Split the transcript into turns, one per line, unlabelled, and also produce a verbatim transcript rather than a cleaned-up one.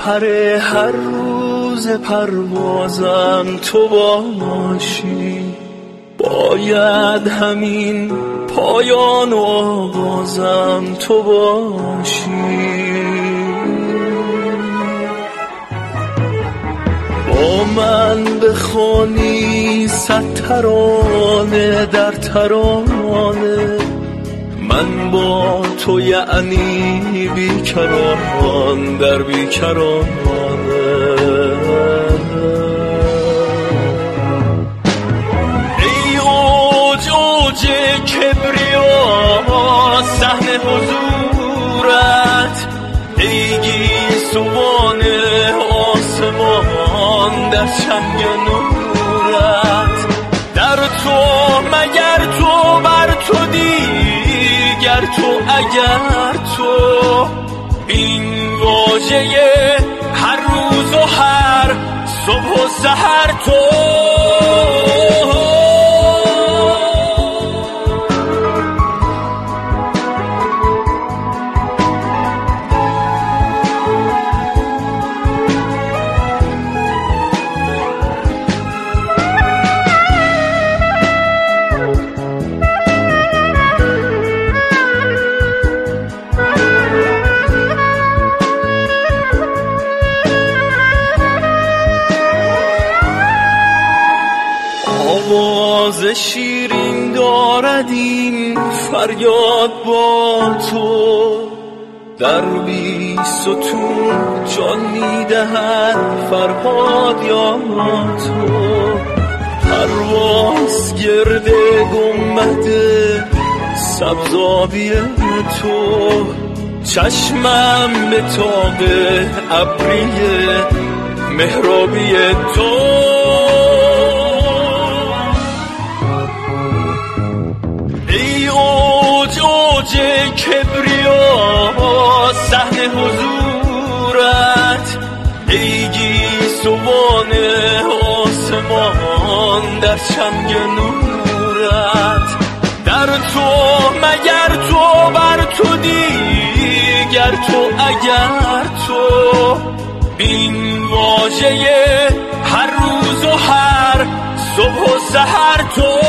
پر هر روز پروازم تو باشی، باید همین پایان و آغازم تو باشی. با من بخوانی صد ترانه در ترانه، من با تو یعنی بیکران در بیکرانه. ای اوج اوج کبریا صحن حضورت، ای گیسوان آسمان در چنگ نورت. در تو مگر تو بر تو دیگر تو اگر تو، این واژه هر روز و هر صبح و سحر تو. آواز شیرین دارد این فریاد با تو، در بی ستون جان میدهد فرهاد یا تو. پرواز گرد گنبد سبزابی تو، چشمم به طاق ابری محرابی تو. اوج کبریا صحن حضورت، ای گیسوان آسمان در چنگ نورت. در تو مگر تو بر تو دیگر تو اگر تو، این واژه هر روز و هر صبح و سحر تو.